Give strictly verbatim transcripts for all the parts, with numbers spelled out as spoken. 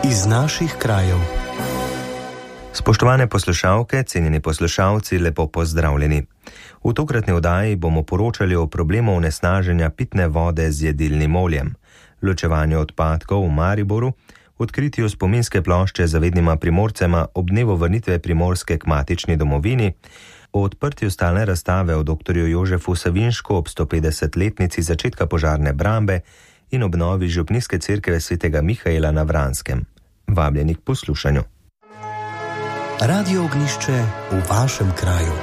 iz naših krajev. Spoštovane poslušalke, cenjeni poslušalci, lepo pozdravljeni. V tokratni oddaji bomo poročali o problemu onesnaženja pitne vode z jedilnim oljem, ločevanju odpadkov v Mariboru, odkritju spominske plošče zavednima Primorcema ob dnevu vrnitve Primorske k matični domovini, o odprtju stalne razstave o doktorju Jožefu Savinšku ob sto petdesetletnici začetka požarne brambe in obnovi župnijske cerkve svetega Mihaela na Vranskem. Vabljeni k poslušanju. Radio Ognjišče v vašem kraju.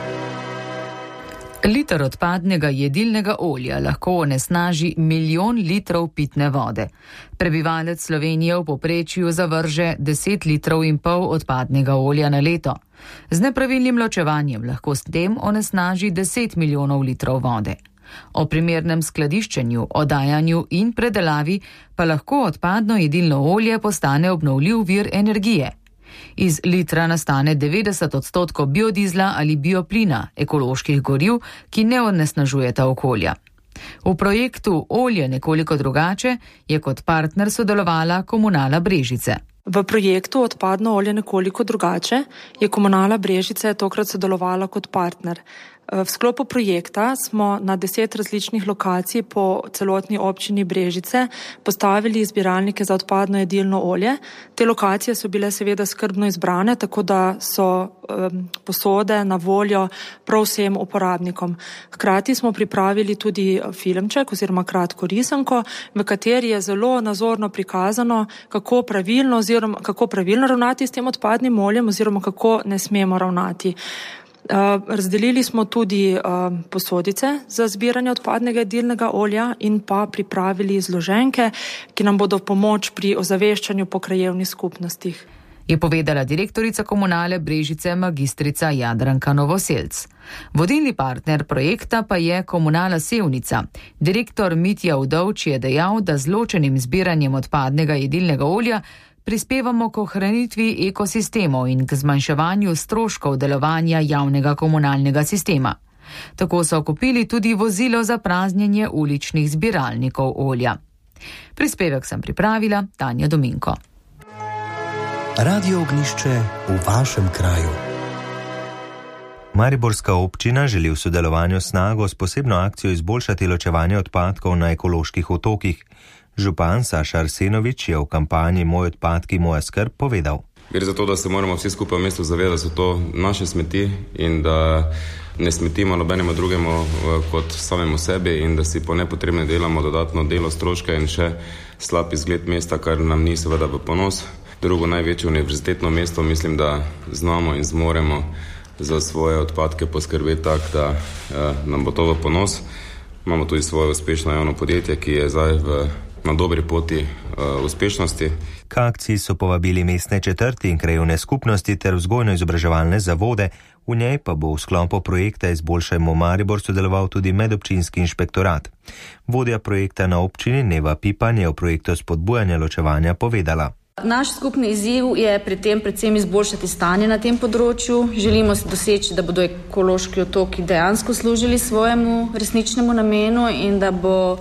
Liter odpadnega jedilnega olja lahko onesnaži milijon litrov pitne vode. Prebivalec Slovenije v povprečju zavrže deset litrov in pol odpadnega olja na leto. Z nepravilnim ločevanjem lahko s tem onesnaži deset milijonov litrov vode. O primernem skladiščenju, oddajanju in predelavi pa lahko odpadno jedilno olje postane obnovljiv vir energije. Iz litra nastane devetdeset odstotkov biodizla ali bioplina, ekoloških goriv, ki ne onesnažujeta okolja. V projektu Olje nekoliko drugače je kot partner sodelovala Komunala Brežice. V projektu Odpadno olje nekoliko drugače je Komunala Brežice tokrat sodelovala kot partner. V sklopu projekta smo na deset različnih lokacij po celotni občini Brežice postavili zbiralnike za odpadno jedilno olje. Te lokacije so bile seveda skrbno izbrane, tako da so um, posode na voljo prav vsem uporabnikom. Hkrati smo pripravili tudi filmček oziroma kratko risanko, v kateri je zelo nazorno prikazano, kako pravilno oziroma kako pravilno ravnati s tem odpadnim oljem oziroma kako ne smemo ravnati. Uh, razdelili smo tudi uh, posodice za zbiranje odpadnega jedilnega olja in pa pripravili izloženke, ki nam bodo pomoč pri ozaveščanju po krajevnih skupnostih. Je povedala direktorica Komunale Brežice magistrica Jadranka Novoselc. Vodilni partner projekta pa je Komunala Sevnica. Direktor Mitja Udovč je dejal, da z ločenim zbiranjem odpadnega jedilnega olja prispevamo k ohranitvi ekosistemov in k zmanjševanju stroškov delovanja javnega komunalnega sistema. Tako so kupili tudi vozilo za praznjenje uličnih zbiralnikov olja. Prispevek sem pripravila Tanja Dominko. Radio Ognjišče v vašem kraju. Mariborska občina želi v sodelovanju s Snago s posebno akcijo izboljšati ločevanje odpadkov na ekoloških otokih. Župan Saša Arsenovič je v kampanji Moj odpadki, moja skrb povedal. Gre za to, da se moramo vsi skupaj v mestu zavedati, da so to naše smeti in da ne smetimo nobenemu drugemu kot samemu sebi in da si po nepotrebne delamo dodatno delo, stroške in še slab izgled mesta, kar nam ni seveda v ponos. Drugo največje univerzitetno mesto mislim, da znamo in zmoremo za svoje odpadke poskrbeti tak, da eh, nam bo to v ponos. Imamo tudi svoje uspešno javno podjetje, ki je zdaj v na dobri poti uh, uspešnosti. K akciji so povabili mestne četrti in krajevne skupnosti ter vzgojno-izobraževalne zavode, v njej pa bo v sklopu projekta Izboljšajmo Maribor sodeloval tudi medobčinski inšpektorat. Vodja projekta na občini Neva Pipan je o projektu spodbujanja ločevanja povedala. Naš skupni izziv je pri tem predvsem izboljšati stanje na tem področju. Želimo se doseči, da bodo ekološki otoki dejansko služili svojemu resničnemu namenu in da bo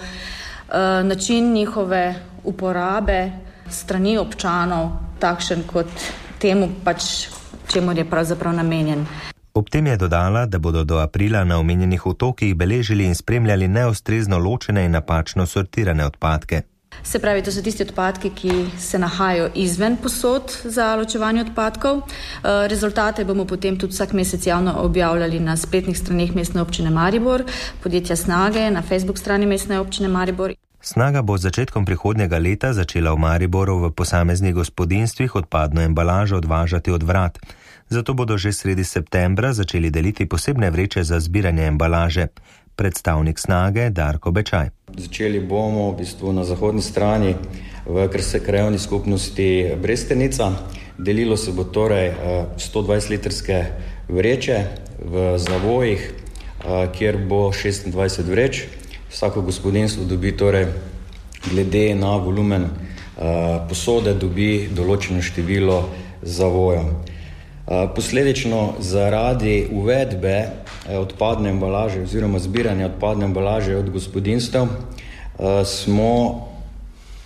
način njihove uporabe strani občanov takšen kot temu pač, čemu je pravzaprav namenjen. Ob tem je dodala, da bodo do aprila na omenjenih otokih beležili in spremljali neustrezno ločene in napačno sortirane odpadke. Se pravi, to so tisti odpadki, ki se nahajajo izven posod za ločevanje odpadkov. Rezultate bomo potem tudi vsak mesec javno objavljali na spletnih straneh Mestne občine Maribor, podjetja Snage, na Facebook strani Mestne občine Maribor. Snaga bo z začetkom prihodnjega leta začela v Mariboru v posameznih gospodinjstvih odpadno embalažo odvažati od vrat. Zato bodo že sredi septembra začeli deliti posebne vreče za zbiranje embalaže. Predstavnik Snage Darko Bečaj. Začeli bomo v bistvu na zahodni strani v krajevni skupnosti Brestenica. Delilo se bo torej sto dvajset litrske vreče v zavojih, kjer bo šestindvajset vreč. Vsako gospodinjstvo dobi torej glede na volumen posode dobi določeno število zavojev. Posledično zaradi uvedbe odpadne embalaže oziroma zbiranja odpadne embalaže od gospodinjstev smo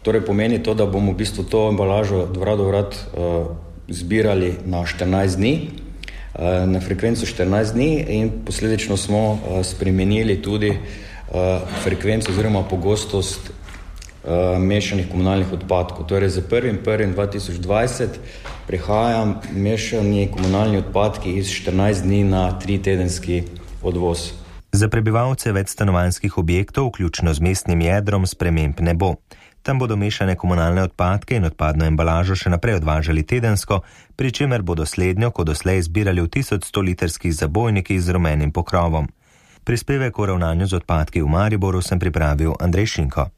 Torej pomeni to, da bomo v bistvu to embalažo od vrat do vrat uh, zbirali na štirinajst dni, uh, na frekvenco štirinajst dni in posledično smo uh, spremenili tudi uh, frekvenco oziroma pogostost uh, mešanih komunalnih odpadkov. Torej za prvim prvim dva tisoč dvajset prihajam mešani komunalni odpadki iz štirinajst dni na tri tedenski odvoz. Za prebivalce večstanovanjskih objektov, vključno z mestnim jedrom, sprememb ne bo. Tam bodo mešane komunalne odpadke in odpadno embalažo še naprej odvažali tedensko, pri čemer bodo slednjo, kot doslej, zbirali v tisoč sto litrskih zabojnikih z rumenim pokrovom. Prispevek o ravnanju z odpadki v Mariboru sem pripravil Andrej Šinko.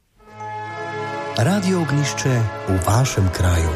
Radio Ognjišče v vašem kraju.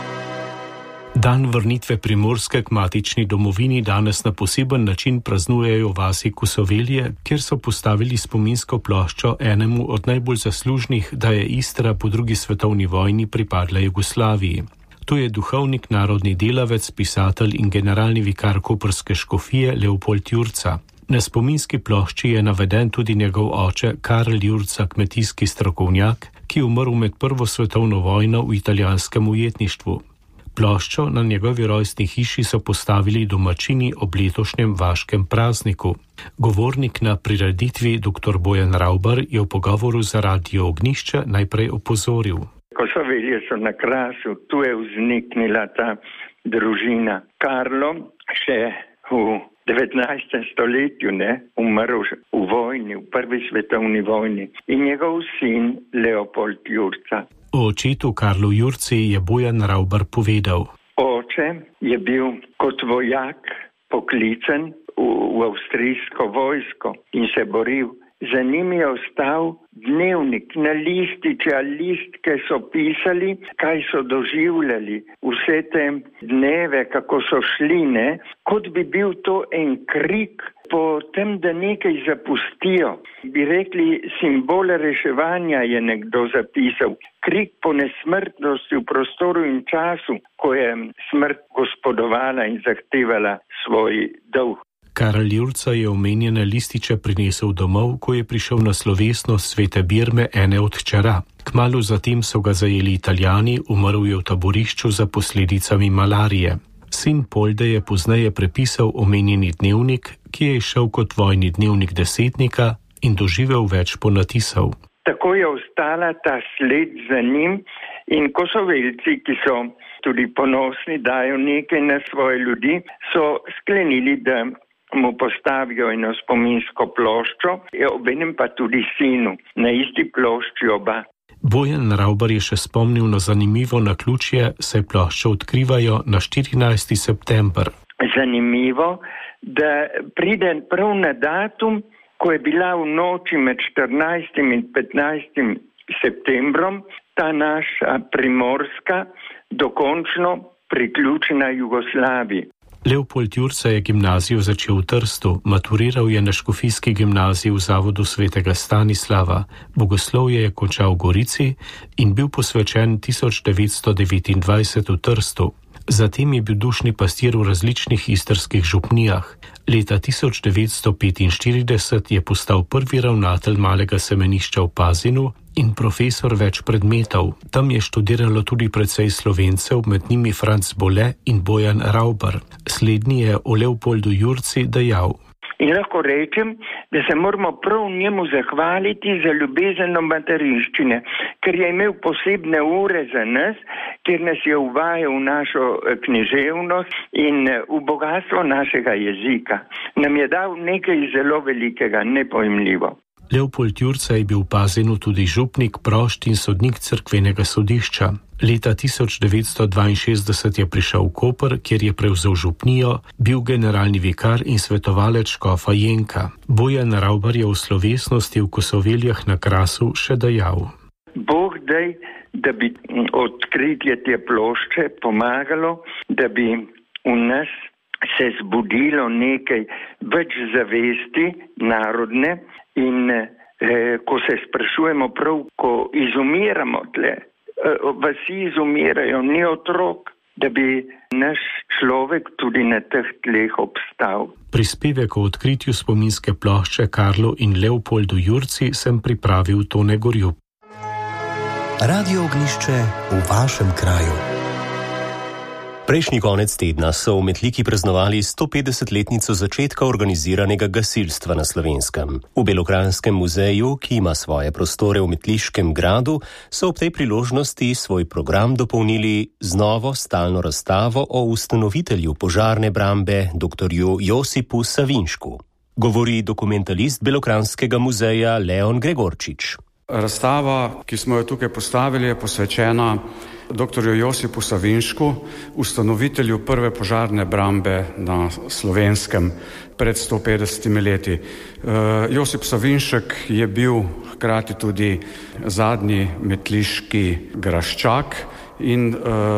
Dan vrnitve Primorske k matični domovini danes na poseben način praznujejo v vasi Kosovelje, kjer so postavili spominsko ploščo enemu od najbolj zaslužnih, da je Istra po drugi svetovni vojni pripadla Jugoslaviji. To je duhovnik, narodni delavec, pisatelj in generalni vikar koprske škofije Leopold Jurca. Na spominski plošči je naveden tudi njegov oče Karl Jurca, kmetijski strokovnjak, ki je umrl med prvo svetovno vojno v italijanskem ujetništvu. Ploščo na njegovi rojstni hiši so postavili domačini ob letošnjem vaškem prazniku. Govornik na prireditvi dr. Bojan Ravbar je v pogovoru za Radio Ognjišče najprej opozoril. Kosovelje so na Krasu, tu je vzniknila ta družina. Karlo še v devetnajstem stoletju ne, umrl v vojni, v prvi svetovni vojni in njegov sin Leopold Jurca. O očetu Karlu Jurci je Bojan Ravbar povedal. Oče je bil kot vojak poklican v, v avstrijsko vojsko in se boril. Za njim je ostal dnevnik na lističe, listke so pisali, kaj so doživljali, vse te dneve, kako so šli, ne, kot bi bil to en krik po tem, da nekaj zapustijo. Bi rekli, simbol reševanja je nekdo zapisal, krik po nesmrtnosti v prostoru in času, ko je smrt gospodovala in zahtevala svoj dolg. Karl Jurca je omenjene lističe prinesel domov, ko je prišel na slovesnost svete Birme ene od hčera. Kmalu zatem so ga zajeli Italijani, umrl je v taborišču za posledicami malarije. Sin Polde je pozneje prepisal omenjeni dnevnik, ki je išel kot vojni dnevnik desetnika in doživel več ponatisov. Tako je ostala ta sled za njim in Kosovelci, ki so tudi ponosni, dajo nekaj na svoje ljudi, so sklenili, da mu postavijo eno spominsko ploščo, obenem pa tudi sinu, na isti plošči oba. Bojan Ravbar je še spomnil na zanimivo naključje, saj ploščo odkrivajo na štirinajsti september. Zanimivo, da pride prav na datum, ko je bila v noči med štirinajstim in petnajstim septembrom ta naša Primorska dokončno priključena Jugoslaviji. Leopold Jurca je gimnazijo začel v Trstu, maturiral je na škofijski gimnaziji v zavodu svetega Stanislava, bogoslovje je končal v Gorici in bil posvečen tisoč devetsto devetindvajset v Trstu. Zatem je bil dušni pastir v različnih istrskih župnijah. Leta tisoč devetsto petinštirideset je postal prvi ravnatelj malega semenišča v Pazinu in profesor več predmetov. Tam je študiralo tudi precej Slovencev, med njimi Franc Bole in Bojan Ravbar. Slednji je o Leopoldu Jurci dejal. In lahko rečem, da se moramo prav njemu zahvaliti za ljubezen do materinščine, ker je imel posebne ure za nas, ker nas je uvajal v našo književnost in v bogatstvo našega jezika. Nam je dal nekaj zelo velikega, nepojmljivo. Leopold Jurca je bil v Pazinu tudi župnik, prošt in sodnik cerkvenega sodišča. Leta tisoč devetsto dvainšestdeset je prišel v Koper, kjer je prevzel župnijo, bil generalni vikar in svetovalec škofa Jenka. Bojan Ravbar je v slovesnosti v Kosoveljah na Krasu še dejal. Bog daj, da bi odkritje te plošče pomagalo, da bi v nas se zbudilo nekaj več zavesti narodne in eh, ko se sprašujemo prav, ko izumiramo tle, eh, vasi izumirajo, ni otrok, da bi naš človek tudi na teh tleh obstal. Prispevek o odkritju spominske plošče Karlu in Leopoldu Jurci sem pripravil Tone Gorjup. Radio Ognišče v vašem kraju. Prejšnji konec tedna so v Metliki praznovali stopetdesetletnico začetka organiziranega gasilstva na Slovenskem. V Belokranjskem muzeju, ki ima svoje prostore v Metliškem gradu, so ob tej priložnosti svoj program dopolnili z novo stalno razstavo o ustanovitelju požarne brambe doktorju Josipu Savinšku. Govori dokumentalist Belokranjskega muzeja Leon Gregorčič. Razstava, ki smo jo tukaj postavili, je posvečena doktorju Josipu Savinšku, ustanovitelju prve požarne brambe na Slovenskem pred sto petdesetimi leti. Josip Savinšek je bil hkrati tudi zadnji metliški graščak in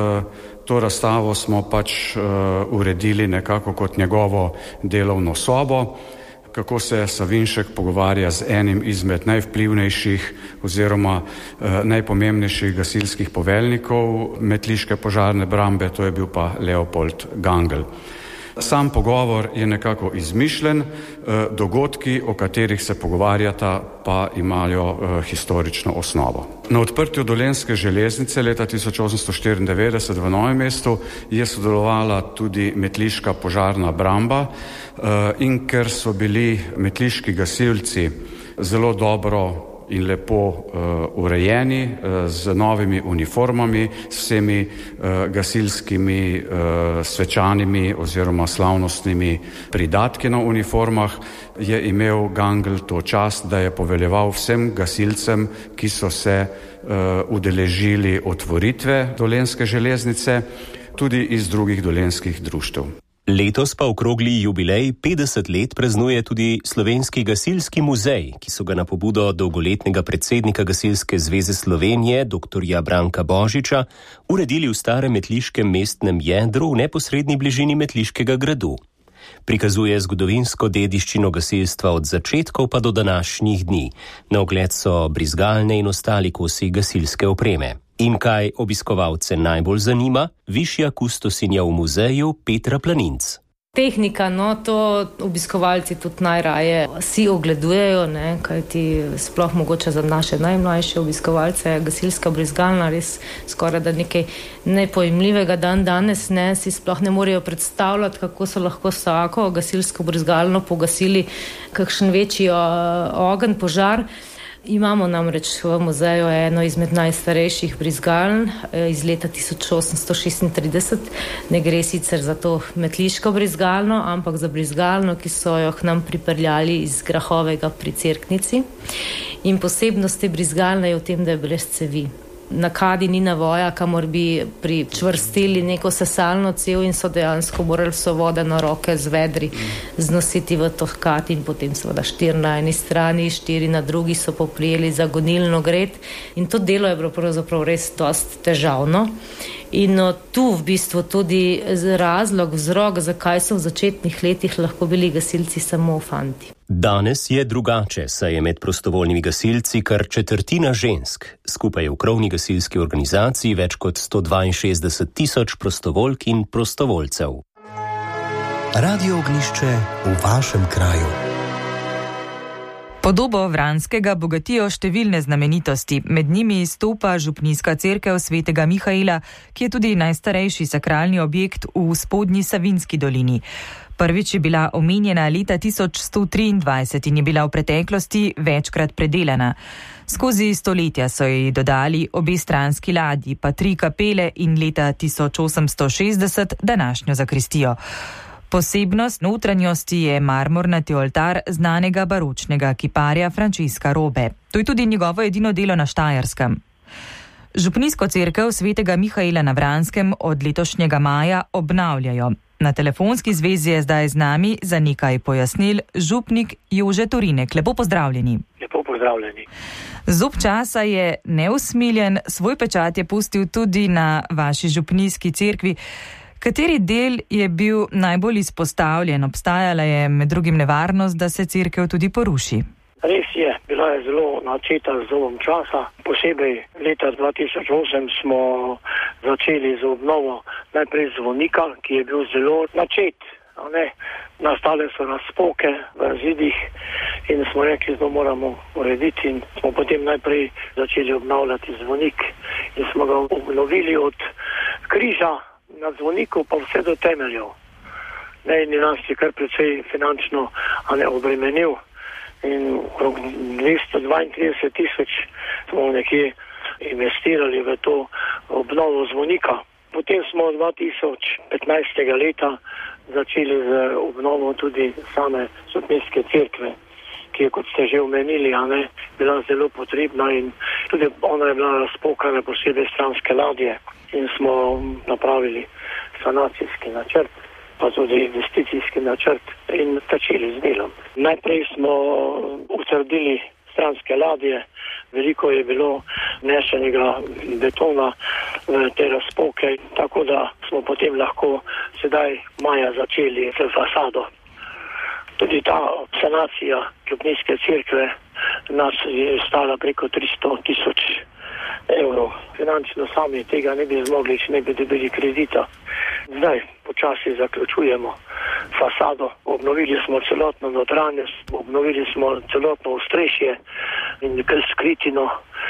to razstavo smo pač uredili nekako kot njegovo delovno sobo, kako se Savinšek pogovarja z enim izmed najvplivnejših oziroma eh, najpomembnejših gasilskih poveljnikov metliške požarne brambe, to je bil pa Leopold Gangl. Sam pogovor je nekako izmišljen, eh, dogodki, o katerih se pogovarjata, pa imajo eh, historično osnovo. Na odprtju Dolenjske železnice leta tisoč osemsto štiriindevetdeset v Novem mestu je sodelovala tudi metliška požarna bramba eh, in ker so bili metliški gasilci zelo dobro in lepo uh, urejeni, uh, z novimi uniformami, s vsemi uh, gasilskimi uh, svečanimi oziroma slavnostnimi pridatki na uniformah, je imel Gangl to čast, da je poveljeval vsem gasilcem, ki so se uh, udeležili otvoritve Dolenjske železnice, tudi iz drugih dolenjskih društev. Letos pa okrogli jubilej petdeset let praznuje tudi Slovenski gasilski muzej, ki so ga na pobudo dolgoletnega predsednika Gasilske zveze Slovenije, doktorja Branka Božiča, uredili v starem metliškem mestnem jedru v neposredni bližini Metliškega gradu. Prikazuje zgodovinsko dediščino gasilstva od začetkov pa do današnjih dni. Na ogled so brizgalne in ostali kosi gasilske opreme. In kaj obiskovalce najbolj zanima, višja kustosinja v muzeju Petra Planinc. Tehnika, no, to obiskovalci tudi najraje si ogledujejo, ne, kajti sploh mogoče za naše najmlajše obiskovalce gasilska brizgalna res skoraj da nekaj nepojemljivega dan danes, ne, si sploh ne morejo predstavljati, kako so lahko vsako gasilsko brizgalno pogasili kakšen večji ogenj, požar. Imamo namreč v muzeju eno izmed najstarejših brizgaln iz leta tisoč osemsto šestintrideset. Ne gre sicer za to metliško brizgalno, ampak za brizgalno, ki so jo k nam pripeljali iz Grahovega pri Cerknici. In posebnost te brizgalne je v tem, da je brez cevi. Na kadi ni navoja, kamor bi pričvrstili neko sesalno cev in so dejansko morali so vode na roke z vedri znositi v to kad in potem seveda štiri na eni strani, štiri na drugi so poprijeli za gonilno gred in to delo je bilo pravzaprav res dosti težavno. In no, tu v bistvu tudi razlog, vzrok, zakaj so v začetnih letih lahko bili gasilci samo fanti. Danes je drugače, saj je med prostovoljnimi gasilci kar četrtina žensk. Skupaj je v krovni gasilski organizaciji več kot sto dvainšestdeset tisoč prostovoljk in prostovoljcev. Radio Ognišče v vašem kraju. Podobo Vranskega bogatijo številne znamenitosti. Med njimi izstopa župnijska cerkev svetega Mihaela, ki je tudi najstarejši sakralni objekt v spodnji Savinjski dolini. Prvič je bila omenjena leta tisoč sto triindvajset in je bila v preteklosti večkrat predelana. Skozi stoletja so ji dodali obe stranski ladji, pa tri kapele in leta tisoč osemsto šestdeset današnjo zakristijo. Posebnost notranjosti je marmornati oltar znanega baročnega kiparja Frančiska Robe. To je tudi njegovo edino delo na Štajerskem. Župnijsko cerkev svetega Mihaela na Vranskem od letošnjega maja obnavljajo. Na telefonski zvezi je zdaj z nami za nekaj pojasnil župnik Jože Torinek. Lepo pozdravljeni. Lepo pozdravljeni. Zob časa je neusmiljen, svoj pečat je pustil tudi na vaši župnijski cerkvi. Kateri del je bil najbolj izpostavljen? Obstajala je med drugim nevarnost, da se cerkev tudi poruši. Res je, bila je zelo načeta z zobom časa. Posebej leta dva tisoč osem smo začeli z obnovo najprej zvonika, ki je bil zelo načet. a ne. Nastale so razpoke v zidih in smo rekli, da moramo urediti in smo potem najprej začeli obnavljati zvonik in smo ga obnovili od križa na zvoniku pa vse do temeljev. Ne, in nas je kar precej finančno a ne obremenil in okrog dvesto dvaintrideset tisoč smo nekje investirali v to obnovo zvonika. Potem smo dva tisoč petnajstega leta začeli z obnovo tudi same Župnijske cerkve, ki je, kot ste že omenili, a ne, bila zelo potrebna in tudi ona je bila razpokana posebej stranske ladje in smo napravili sanacijski načrt, pa tudi investicijski načrt in začeli z delom. Najprej smo utrdili stranske ladje, veliko je bilo nešenega betona v te razpoke, tako da smo potem lahko sedaj maja začeli z fasado. Tudi ta sanacija Župnijske cerkve nas je stala preko tristo tisoč evrov. Finančno sami tega ne bi zmogli, če ne bi dobili kredita. Zdaj počasi zaključujemo fasado. Obnovili smo celotno notranjost, obnovili smo celotno ostrešje in skritino,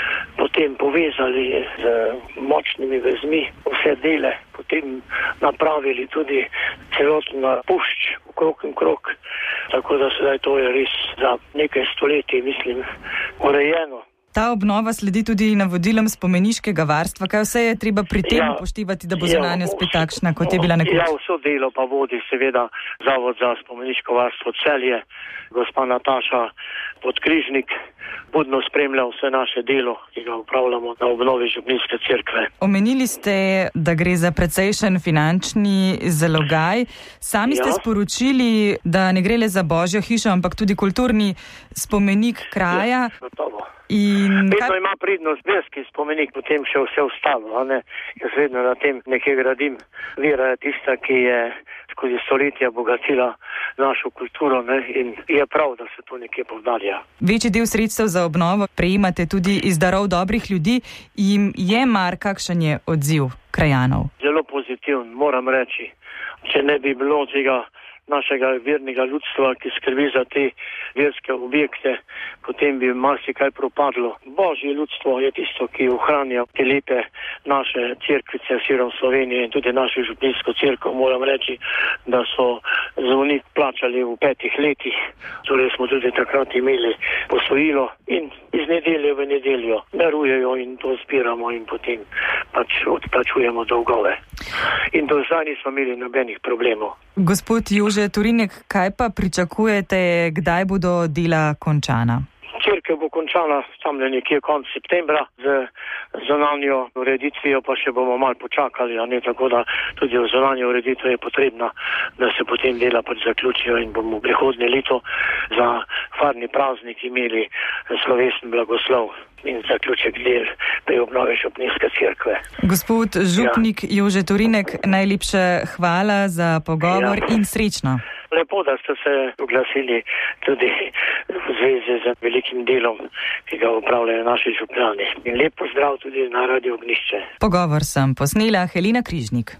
potem povezali z močnimi vezmi vse dele, potem napravili tudi celotno pušč okrog in krog, tako da sedaj to je res za nekaj stoletij, mislim, urejeno. Ta obnova sledi tudi navodilom spomeniškega varstva. Kaj vse je treba pri tem ja, upoštevati, da bo zunanja spet takšna, kot je bila nekoč? Ja, vso delo pa vodi seveda Zavod za spomeniško varstvo Celje, gospa Nataša Podkrižnik, budno spremlja vse naše delo, ki ga upravljamo na obnovi Župnijske cerkve. Omenili ste, da gre za precejšen finančni zalogaj. Sami ja. ste sporočili, da ne gre le za Božjo hišo, ampak tudi kulturni spomenik kraja. Ja, gotovo. In vedno kaj... ima prednost verski spomenik, potem še vse ostalo, a ne? Jaz vedno na tem nekaj gradim. Vera je tista, ki je skozi stoletja bogatila našo kulturo, ne? In je prav, da se to nekje povdarja. Večji del sredstev za obnovo prejemate tudi iz darov dobrih ljudi. Jim je mar, kakšen je odziv krajanov? Zelo pozitiven, moram reči. Če ne bi bilo tega našega vernega ljudstva, ki skrbi za te verske objekte, potem bi marsikaj propadlo. Božje ljudstvo je tisto, ki ohranja te lepe naše cerkvice širom Slovenije in tudi našo Župnijsko cerkev. Moram reči, da so zvonik plačali v petih letih, torej smo tudi takrat imeli posojilo in iz nedelje v nedeljo darujejo in to zbiramo in potem pač odplačujemo dolgove. In do zdaj nismo imeli nobenih problemov. Gospod Jože Torinek, kaj pa pričakujete, kdaj bodo dela končana? Cerkev bo končana tam nekje konec septembra, z zunanjo ureditvijo pa še bomo malo počakali, a ne, tako da tudi v zunanjo ureditvo je potrebna, da se potem dela pač zaključijo in bomo prihodnje leto za farni praznik imeli slovesen blagoslov in zaključek del pri obnovi Župnijske cerkve. Gospod župnik ja. Jože Torinek, najlepša hvala za pogovor ja. in srečno. Lepo, da ste se oglasili tudi v zvezi z velikim delom, ki ga upravljajo naši župljani. In lep pozdrav tudi na Radio Ognišče. Pogovor sem posnela Helena Križnik.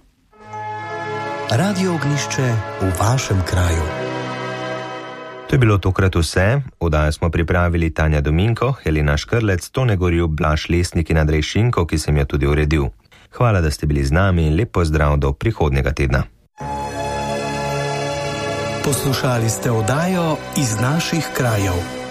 Radio Ognišče v vašem kraju. To je bilo tokrat vse. Oddajo smo pripravili Tanja Dominko, Helena Škrlec, Tone Gorju, Blaž Lesnik in Andrej Šinko, ki sem jo tudi uredil. Hvala, da ste bili z nami in lep pozdrav do prihodnjega tedna. Poslušali ste oddajo Iz naših krajev.